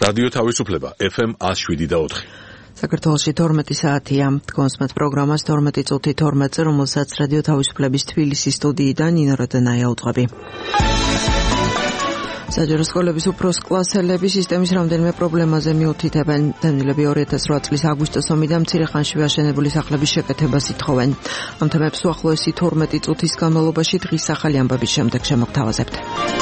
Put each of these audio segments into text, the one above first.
რადიო თავისუფლება FM 107.4. საქართველოში 12 საათია. კონსმეთ პროგრამას 12 წუთი 12-ზე, რომელსაც რადიო თავისუფლების თბილისის სტუდიიდან ნინო როდენაია უძღვები. საჯარო სკოლების უფროს კლასელები სისტემის რამდენიმე პრობლემაზე მიუთითებენ. დევნილები 2008 წლის აგვისტოს ომიდან მცირე ხანშივე აშენებული სახლების შეკეთებას ითხოვენ. ამ თემებს უახლოესი 12 წუთის განმავლობაში დღის ახალი ამბების შემდეგ შემოგთავაზებთ.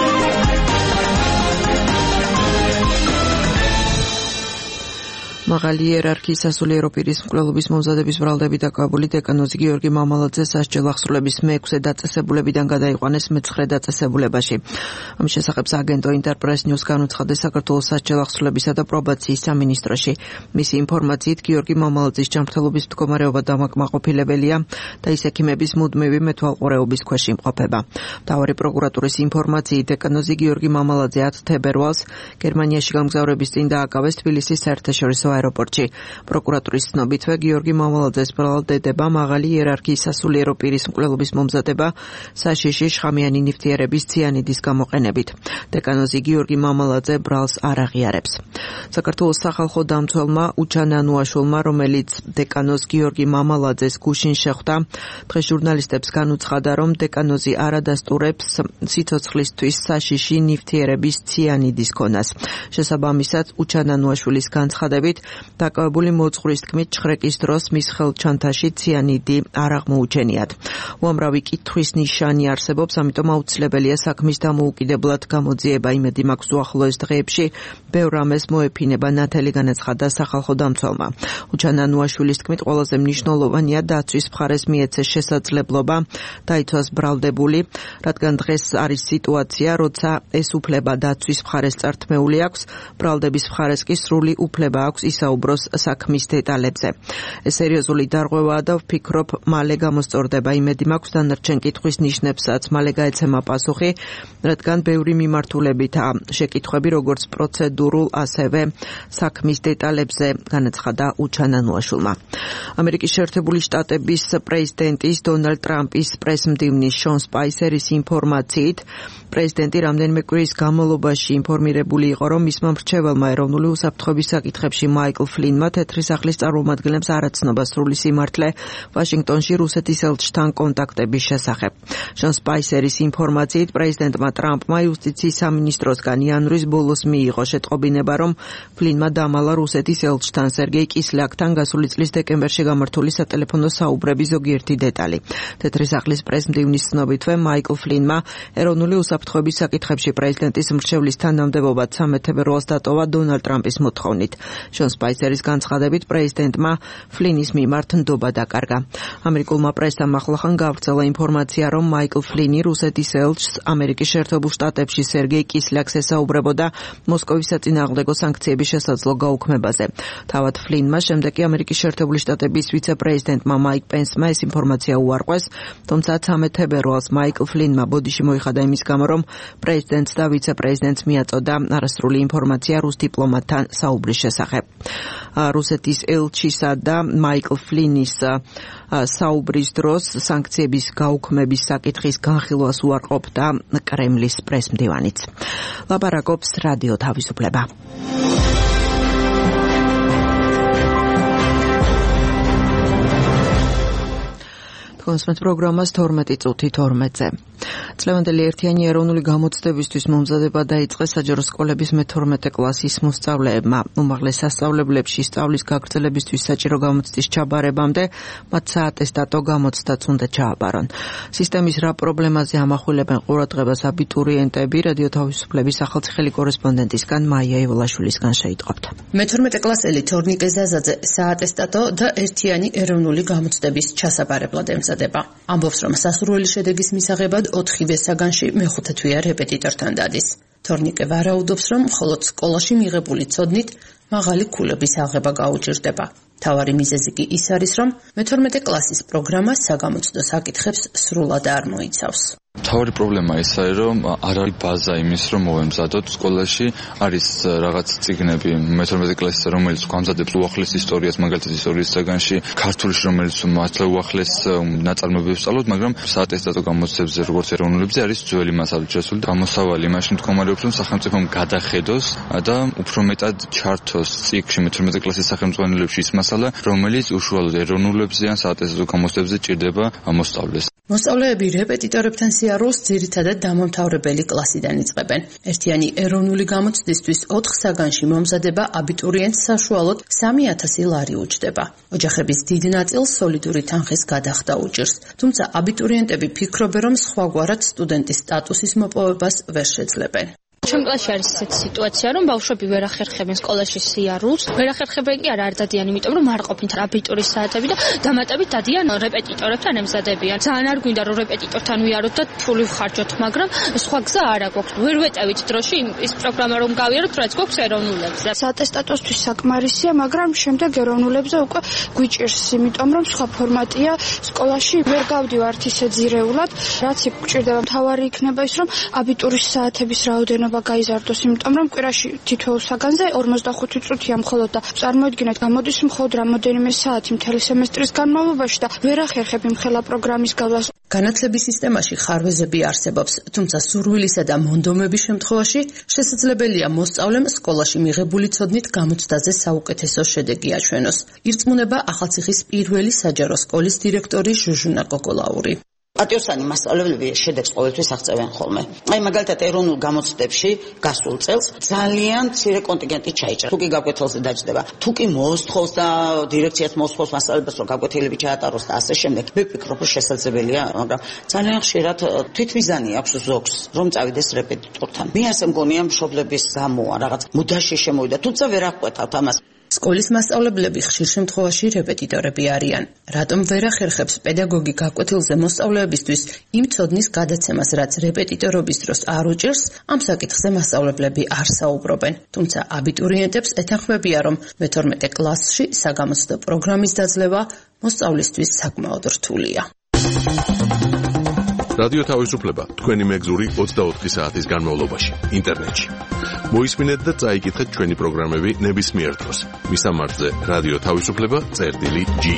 მაღალი იერარქიის სასულიერო პირის მკვლელობის მომზადების ბრალდები დაკავებული დეკანოზი გიორგი მამალაძე სასჯელ აღსრულების მე-6 დაწესებულებიდან გადაიყვანეს მე-9 დაწესებულებაში. ამის შესახებ აგენტო ინტერპრეს ნიუს განუცხადა საქართველოს სასჯელ აღსრულებისა და პრობაციის სამინისტროში. მისი ინფორმაციით გიორგი მამალაძის ჯანმრთელობის მდგომარეობა დამაკმაყოფილებელია და ის ექიმების მუდმივი მეთვალყურეობის ქვეშ იმყოფება. მთავარი პროკურატურის ინფორმაციით დეკანოზი გიორგი მამალაძე 10 თებერვალს გერმანიაში გამგზავრების წინ დააკავეს თბილისის საერთაშორისო აეროპორტში. პროკურატურის ცნობითვე გიორგი მამალაძეს ბრალდება მაღალი იერარქიის სასულიერო პირის მკვლელობის მომზადება საშიში შხამიანი ნივთიერების ციანიდის გამოყენებით. დეკანოზი გიორგი მამალაძე ბრალს არ აღიარებს. საქართველოს სახალხო დამცველმა უჩან ანუაშვილმა, რომელიც დეკანოზ გიორგი მამალაძეს გუშინ შეხვდა, დღეს ჟურნალისტებს განუცხადა, რომ დეკანოზი არ ადასტურებს სიცოცხლისთვის საშიში ნივთიერების ციანიდის ქონას. შესაბამისად, უჩან ანუაშვილის განცხადებით დაკავებული მოძღვრის თქმით, ჩხრეკის დროს მის ხელჩანთაში ციანიდი არ აღმოუჩენიათ. უამრავი კითხვის ნიშანი არსებობს, ამიტომ აუცილებელია საქმის დამოუკიდებლად გამოძიება. იმედი მაქვს უახლოეს დღეებში ბევრ რამეს მოეფინება, ნათელი განაცხადა სახალხო დამცველმა. უჩან ანუაშვილის თქმით, ყველაზე მნიშვნელოვანია დაცვის მხარეს მიეცეს შესაძლებლობა დაიცვას ბრალდებული, რადგან დღეს არის სიტუაცია, როცა ეს უფლება დაცვის მხარეს წართმეული აქვს, ბრალდების მხარეს კი სრული უფლება აქვს ისაუბროს საქმის დეტალებზე. ეს სერიოზული დარღვევაა და ვფიქრობ, მალე გამოსწორდება. იმედი მაქვს დანარჩენ კითხვის ნიშნებსაც მალე გაეცემა პასუხი, რადგან ბევრი მიმართულებითაა შეკითხვები, როგორც პროცედურულ, ასევე საქმის დეტალებზე, განაცხადა უჩან ანუაშვილმა. ამერიკის შეერთებული შტატების პრეზიდენტის დონალდ ტრამპის პრესმდივნის შონ სპაისერის ინფორმაციით, პრეზიდენტი რამდენიმე კვირის განმავლობაში ინფორმირებული იყო, რომ მისმა მრჩეველმა ეროვნული უსაფრთხოების საკითხებში მაიკლ ფლინმა თეთრი სახლის წარმომადგენლებს არ აცნობა სრული სიმართლე ვაშინგტონში რუსეთის ელჩთან კონტაქტების შესახებ. შონ სპაისერის ინფორმაციით, პრეზიდენტმა ტრამპმა იუსტიციის სამინისტროსგან იანვრის ბოლოს მიიღო შეტყობინება, რომ ფლინმა დამალა რუსეთის ელჩთან სერგეი კისლიაკთან გასული წლის დეკემბერში გამართული სატელეფონო საუბრების ზოგიერთი დეტალი. თეთრი სახლის პრესმდივნის ცნობითვე, მაიკლ ფლინმა ეროვნული უსაფრთხოების საკითხებში პრეზიდენტის მრჩევლის თანამდებობად 13 თებერვალს დატოვა დონალდ ტრამპის მოთხოვნით. შონ სპაისერის განცხადებით, პრეზიდენტმა ფლინის მიმართ ნდობა დაკარგა. ამერიკულმა პრესამ ახლახან გავრცელა ინფორმაცია, რომ მაიკლ ფლინი რუსეთის ელჩს ამერიკის შეერთებულ შტატებში სერგეი კისლიაკს ესაუბრებოდა მოსკოვის საწინააღმდეგო სანქციების შესაძლო გაუქმებაზე. თავად ფლინმა შემდეგ კი ამერიკის შეერთებული შტატების ვიცე-პრეზიდენტმა მაიკ პენსმა ეს ინფორმაცია უარყვეს, თუმცა 13 თებერვალს მაიკლ ფლინმა ბოდიში მოიხადა იმის გამო, რომ პრეზიდენტს და ვიცე-პრეზიდენტს მიაწოდა არასრული ინფორმაცია რუს დიპლომატთან საუბრის შესახებ. რუსეთის ელჩისა და მაიკლ ფლინის საუბრის დროს სანქციების გაუქმების საკითხის განხილვას უარყოფდა კრემლის პრესმდივანიც. ლაპარაკობს რადიო თავისუფლება. კონსმეთ პროგრამას 12 წუთი 12-ზე. წლევანდელი ერთიანი ეროვნული გამოცდებისთვის მომზადება დაიწყეს საჯარო სკოლების მე-12 კლასის მოსწავლეებმა. უმაღლეს სასწავლებლებში სწავლის გაგრძელებისთვის საჭირო გამოცდის ჩაბარებამდე მათ საატესტატო გამოცდაც უნდა ჩააბარონ. სისტემის რა პრობლემაზე ამახვილებენ ყურადღებას აბიტურიენტები, რადიო თავისუფლების ახალციხელი კორესპონდენტისგან მაია ივოლაშვილისგან შეიტყობთ. მე-12 კლასელი თორნიკე ზაზაძე საატესტატო და ერთიანი ეროვნული გამოცდების ჩასაბარებლად ემზადება. ამბობს, რომ სასურველი შედეგის მისაღებად 4-ვე საგანში მე-5 თვეა რეპეტიტორთან დადის. თორნიკე ვარაუდობს, რომ მხოლოდ სკოლაში მიღებული ცოდნით მაღალი ქულების აღება გაუჭირდება. თავარი მიზეზი კი ის არის, რომ მე-12 კლასის პროგრამა საგამოცდო საკითხებს სრულად არ მოიცავს. თავი პრობლემა ისაა, რომ არ არის ბაზა იმის, რომ მოვემზადოთ სკოლაში, არის რაღაც წიგნები მე-12 კლასის, რომელიც გვამზადებს უახლეს ისტორიას, მაგალითად ისტორიის საგანში, ქართულში, რომელიც მართლა უახლეს ნაწარმოებებს სწავლობთ, მაგრამ საატესტატო გამოცდებზე, როგორც ეროვნულებზე, არის ძველი მასალით შესული. გამოსავალი იმაში მდგომარეობს, რომ სახელმწიფომ გადახედოს და უფრო მეტად ჩართოს წიგნში მე-12 კლასის სახელმძღვანელოებში ის მასალა, რომელიც უშუალოდ ეროვნულებზე ან საატესტატო გამოცდებზე ჭირდება მოსწავლეს. მოსწავლეები რეპეტიტორებთან სიარულს ძირითადად დამამთავრებელი კლასიდან იწყებენ. ერთიანი ეროვნული გამოცდისთვის 4 საგანში მომზადება აბიტურიენტს საშუალოდ 3000 ლარი უჯდება. ოჯახების დიდ ნაწილს სოლიდური თანხის გადახდა უჭირს. თუმცა აბიტურიენტები ფიქრობენ, რომ სხვაგვარად სტუდენტის სტატუსის მოპოვებას ვერ შეძლებენ. Ჩემ კლასში არის ესეთი სიტუაცია, რომ ბავშვები ვერ ახერხებენ სკოლაში სიარულს. ვერ ახერხებენ კი არ დადიან, იმიტომ რომ არ ყოფნით აბიტურის საათები და დამატებით დადიან რეპეტიტორებთან ემზადებიან. ძალიან არ გვინდა რომ რეპეტიტორთან ვიაროთ და ფული ვხარჯოთ, მაგრამ სხვა გზა არ აქვს. ვერ ვეტევით დროში ის პროგრამა რომ გავიაროთ, რაც გვაქვს ეროვნულებზე. საატესტატოსთვის საკმარისია, მაგრამ შემდეგ ეროვნულებზე უკვე გვიჭირს, იმიტომ რომ სხვა ფორმატია სკოლაში ვერ გავდივართ ისე ძირეულად, რაც გვჭირდება. მთავარი იქნება ის, რომ აბიტურის საათების რაოდენობა გაიზარდოს, იმიტომ რომ კვირაში თითოეულ საგანზე 45 წუთია მხოლოდ და წარმოიდგინეთ, გამოდის მხოლოდ რამოდენიმე საათი მთელი სემესტრის განმავლობაში და ვერ ახერხებ იმ ხელა პროგრამის გავლას. განათლების სისტემაში ხარვეზები არსებობს, თუმცა სურვილისა და მონდომების შემთხვევაში შესაძლებელია მოსწავლემ სკოლაში მიღებული ცოდნით გამოცდაზე საუკეთესო შედეგი აჩვენოს. ირწმუნება ახალციხის პირველი საჯარო სკოლის დირექტორი ჟუჟუნა კოკოლაური. პატიოსანი მასწავლებლები შედეგს ყოველთვის აღწევენ ხოლმე. აი მაგალითად ეროვნულ გამოცდებში გასულ წელს ძალიან მცირე კონტინგენტი ჩაიჭრა. თუ კი გაკვეთილზე დაჯდება, თუ კი მოსთხოვს და დირექციას მოსთხოვს მასწავლებლებს, რომ გაკვეთილები ჩაატაროს და ასე შემდეგ, მე ვფიქრობ, რომ შესაძლებელია, მაგრამ ძალიან ხშირად თვითმიზანი აქვს ზოგს, რომ წავიდეს რეპეტიტორთან. მე ასე მგონია მშობლების გამოა რაღაც მუდაში შემოვიდა, თუმცა ვერ აღკვეთავთ ამას. სკოლის მასწავლებლები ხშირ შემთხვევაში რეპეტიტორები არიან. რატომ ვერ ახერხებს პედაგოგი გაკვეთილზე მოსწავლეებისთვის იმ ცოდნის გადაცემას, რაც რეპეტიტორობის დროს არ უჭირს, ამ საკითხზე მასწავლებლები არ საუბრობენ. თუმცა აბიტურიენტებს ეთანხმებია, რომ მე-12 კლასში საგამოცდო პროგრამის დაძლევა მოსწავლისთვის საკმაოდ რთულია. რადიო თავისუფლება თქვენი მეგზური 24 საათის განმავლობაში ინტერნეტში. მოისმინეთ და წაიკითხეთ ჩვენი პროგრამები ნებისმიერ დროს. მისამართზე რადიო თავისუფლება.ge.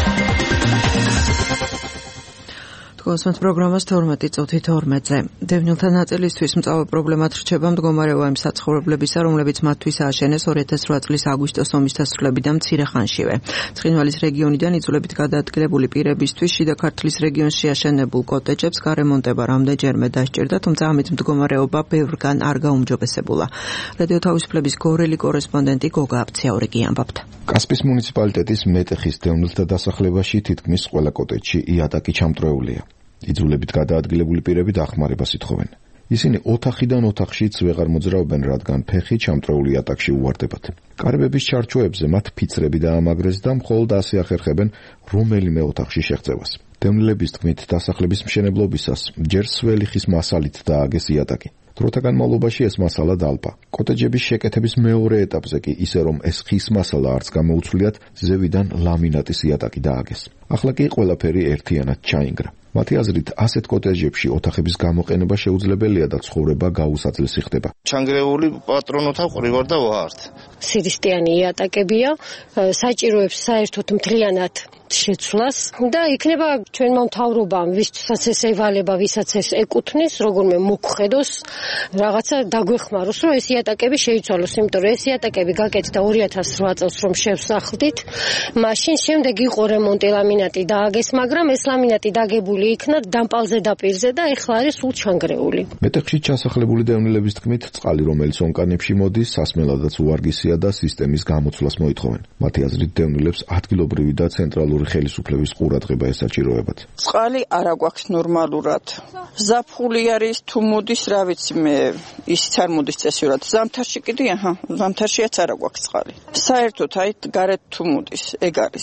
გოსმენთ პროგრამას 12 წუთი 12-ზე. დევნილთა ნაწილისთვის მწვავე პრობლემად რჩება მდგომარეობა იმ საცხოვრებლებისა, რომლებიც მათთვის ააშენეს 2008 წლის აგვისტოს ომის დასრულებიდან მცირე ხანშივე. ცხინვალის რეგიონიდან იძულებით გადაადგილებული პირებისთვის შიდა ქართლის რეგიონში აშენებულ კოტეჯებს გარემონტება რამდენჯერმე დასჭირდა, თუმცა ამით მდგომარეობა ბევრგან არ გაუმჯობესებულა. რადიო თავისუფლების გორელი კორესპონდენტი გოგა აფციაურიგი ამბობთ. კასპის მუნიციპალიტეტის მეტეხის დევნილთა დასახლებაში თითქმის ყველა კოტეჯში იატაკი ჩამწრეულია. იძულებით გადაადგილებული პირები დახმარებას ითხოვენ. ისინი ოთახიდან ოთახშიც ვეღარ მოძრაობენ, რადგან ფეხი ჩამწრეულ იატაკში უვარდებათ. კარებების ჩარჩოებზე მათ ფიცრები დაამაგრეს და მხოლოდ ასე ახერხებენ რომელიმე ოთახში შეღწევას. დევნილების თქმით, დასახლების მშენებლობისას ჯერ სველი ხის მასალით დააგეს იატაკი. დროთა განმავლობაში ეს მასალა დალპა. კოტეჯების შეკეთების მეორე ეტაპზე კი ისე რომ ეს ხის მასალა არც გამოუცვლიათ, ზევიდან ლამინატის იატაკი დააგეს. ახლა კი ყველაფერი ერთიანად ჩაინგრა. მათი აზრით, ასეთ კოტეჯებში ოთახების გამოყენება შეუძლებელია და ცხოვრება გაუსაძლესი ხდება. ჩანგრეული პატრონოთა ყრივარ და ვართ. სირისტიანი იატაკებია, საჭიროებს საერთოდ მთლიანად შეცვლას და იქნება ჩვენმა მთავრობამ, ვისაც ეს ევალება, ვისაც ეს ეკუთვნის, როგორმე მოგხედოს, რაღაცა დაგვეხმაროს, რომ ეს იატაკები შეიცვალოს, იმიტომ რომ ეს იატაკები გაკეთდა 2008 წელს რომ შევსახლდით, მაშინ შემდეგ იყო რემონტი, ლამინატი დააგეს, მაგრამ ეს ლამინატი დაგებული იქნა დამპალზე დაპირზე და ეხლა არის სულ ჩანგრეული. მეტეხში ჩასახლებული დევნილების თქმით, წყალი, რომელიც ონკანებში მოდის, სასმელადაც უვარგისია და სისტემის გამოცვლას მოითხოვენ. მათი აზრით, დევნილებს ადგილობრივი და ცენტრალური ხელისუფლების ყურადღება ესაჭიროებათ. წყალი არ აქვს ნორმალურად. ზაფხული არის, თუ მოდის, რა ვიცი მე, ისიც არ მოდის წესიურად. ზამთარში კიდე, ზამთარშიაც არ აქვს წყალი. საერთოდ აი გარეთ თუ მოდის, ეგ არის.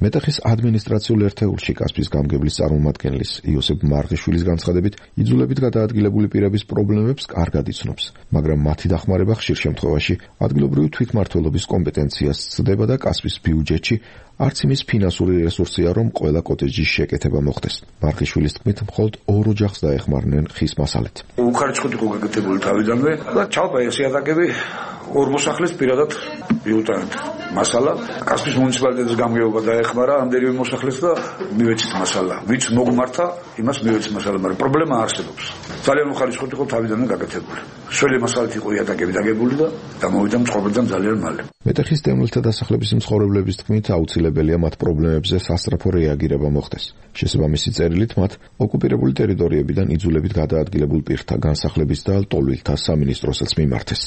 მეტეხის ადმინისტრაციულ ერთეულში კასპის გამგებლის წარმომადგენლის იოსებ მარღიშვილის განცხადებით, იძულებით გადაადგილებული პირების პრობლემებს კარგად იცნობს, მაგრამ მათი დახმარება ხშირ შემთხვევაში ადგილობრივი თვითმმართველობის კომპეტენციას სცდება და კასპის ბიუჯეტში არც იმის ფინანსური რესურსია, რომ ყველა კოტეჯის შეკეთება მოხდეს. მარღიშვილის თქმით, მხოლოდ 2 ოჯახს დაეხმარნენ ხის მასალით. უხარისხოდ იყო გაკეთებული თავიდანვე და ჩალპა ეს იატაკები 2 მოსახლეს პირადად მიუტანეთ მასალა. კასპის მუნიციპალიტეტის გამგეობა დაეხმარა ამდენივე მოსახლეს და მივეცით მასალა. ვინც მოგმართა, იმას მივეცით მასალა, მაგრამ პრობლემა არსებობს. ძალიან უხარისხოდ იყო თავიდანვე გაკეთებული. შველი მასალით იყო იატაკები დაგებული და გამოვიდა მწყობრიდან ძალიან მალე. მეტეხის დევნილთა დასახლების მცხოვრებლების თქმით, აუცილებელია მათ პრობლემებზე სასწრაფო რეაგირება მოხდეს. შესაბამისი წერილით მათ ოკუპირებული ტერიტორიებიდან იძულებით გადაადგილებულ პირთა განსახლების და ლტოლვილთა სამინისტროსაც მიმართეს.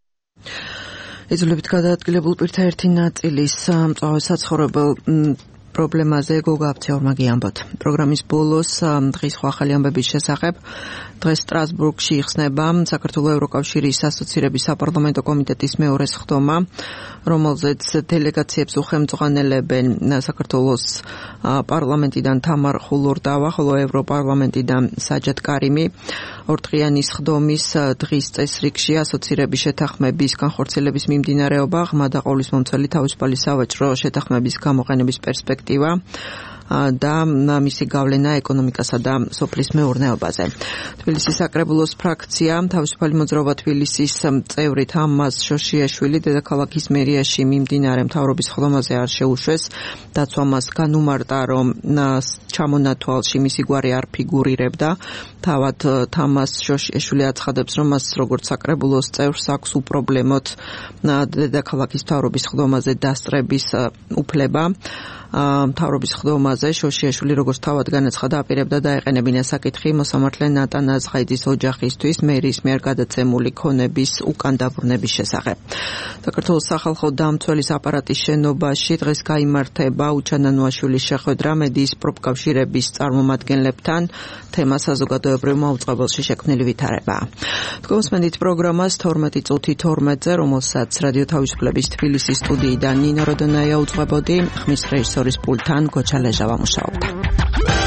იძულებით გადაადგილებულ პირთა ერთი ნაწილის მწვავე საცხოვრებელ პრობლემაზე გოგა აფცეორმაგი ამბობთ. პროგრამის ბოლოს დღის ახალი ამბების შესახებ დღეს სტრასბურგში იხსნება საქართველოს ევროკავშირის ასოცირების საპარლამენტო კომიტეტის მეორე სხდომა, რომელზეც დელეგაციებს უხელმძღვანელებენ საქართველოს პარლამენტიდან თამარ ხულორდავა, ხოლო ევროპარლამენტიდან საჯად კარიმი. ორდღიანი სხდომის დღის წესრიგში ასოცირების შეთანხმების განხორციელების მიმდინარეობა, ღრმა და ყოვლისმომცველი თავისუფალი სავაჭრო შეთანხმების გამოყენების პერსპექტივა და მისი გავლენა ეკონომიკასა და სოფლის მეურნეობაზე. თბილისის საკრებულოს ფრაქცია თავისუფალი მოძრაობა თბილისის წევრი თამაზ შოშიაშვილი დედაქალაქის მერიაში მიმდინარე მთავრობის სხდომაზე არ შეუშვეს. დაცვა მას განუმარტა, რომ ჩამონათვალში მისი გვარი არ ფიგურირებდა. თავად თამაზ შოშიაშვილი აცხადებს, რომ მას როგორც საკრებულოს წევრს აქვს უპრობლემოდ დედაქალაქის მთავრობის სხდომაზე დასწრების უფლება. მთავრობის სხდომაზე შოშიაშვილი როგორც თავად განაცხადა, აპირებდა დაეყენებინა საკითხი მოსამართლე ნატან აზღაიძის ოჯახისთვის მერის მიერ გადაცემული ქონების უკან დაბრუნების შესახებ. საქართველოს სახალხო დამცველის აპარატის შენობაში დღეს გაიმართება უჩანანუაშვილის შეხვედრა მედიის პროფკავშირების წარმომადგენლებთან. თემა საზოგადოებრივ მაუწყებელში შექმნილი ვითარებაა. თქვენსმენით პროგრამას 12 წუთი 12-ზე, რომელსაც რადიო თავისუფლების თბილისის სტუდიიდან ნინო როდონაია უძღვებოდი, ხმის რეჟისორის პულტთან გოჩა ლეჟავა მუშაობდა.